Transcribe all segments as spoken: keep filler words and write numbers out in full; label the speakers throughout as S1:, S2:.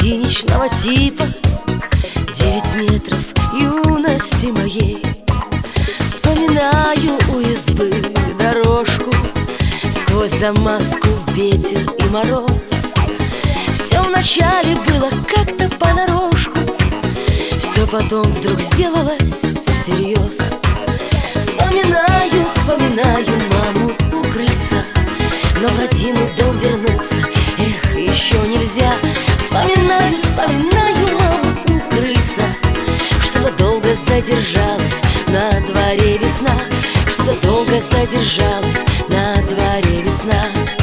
S1: гостиничного типа, девять метров юности моей. Вспоминаю у избы дорожку, сквозь замазку ветер и мороз. Все вначале было как-то понарошку, все потом вдруг сделалось всерьез. Вспоминаю, вспоминаю маму у крыльца, но в родимый дом вернуться, эх, еще нельзя. Вспоминаю, вспоминаю маму у крыльца, что-то долго задержалась, на дворе весна, что-то долго задержалась, на дворе весна.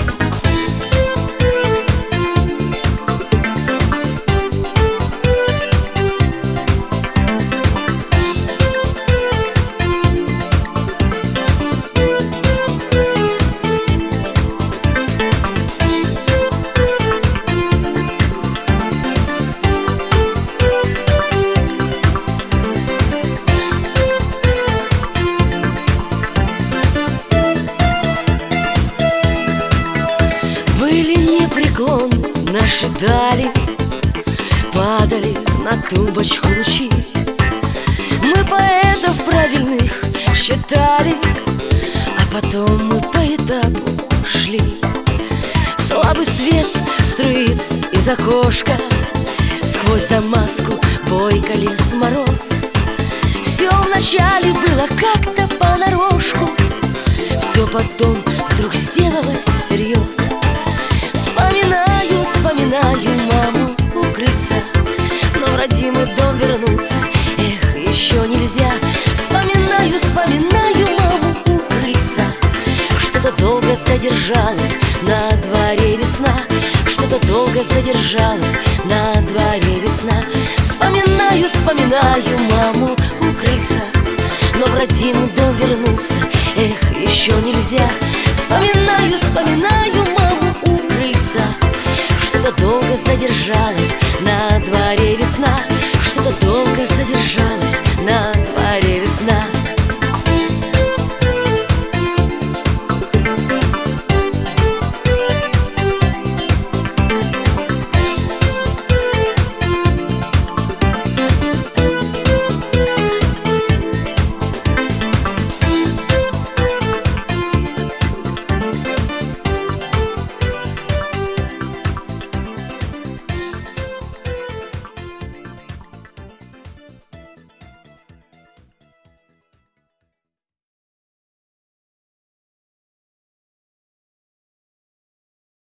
S1: Наши дали, падали на тумбочку лучи. Мы поэтов правильных считали, а потом мы по этапу шли. Слабый свет струится из окошка, сквозь замазку бойко лез мороз. Все вначале было как-то понарошку, все потом вдруг сделалось всерьез. Вспоминаю, вспоминаю маму у крыльца, но в родимый дом вернуться, эх, еще нельзя. Вспоминаю, вспоминаю маму у крыльца, что-то долго задержалась, на дворе весна, что-то долго задержалась, на дворе весна. Вспоминаю, вспоминаю маму у крыльца, но в родимый дом вернуться, эх, еще нельзя. Вспоминаю, вспоминаю маму у крыльца, что-то долго задержалась, на дворе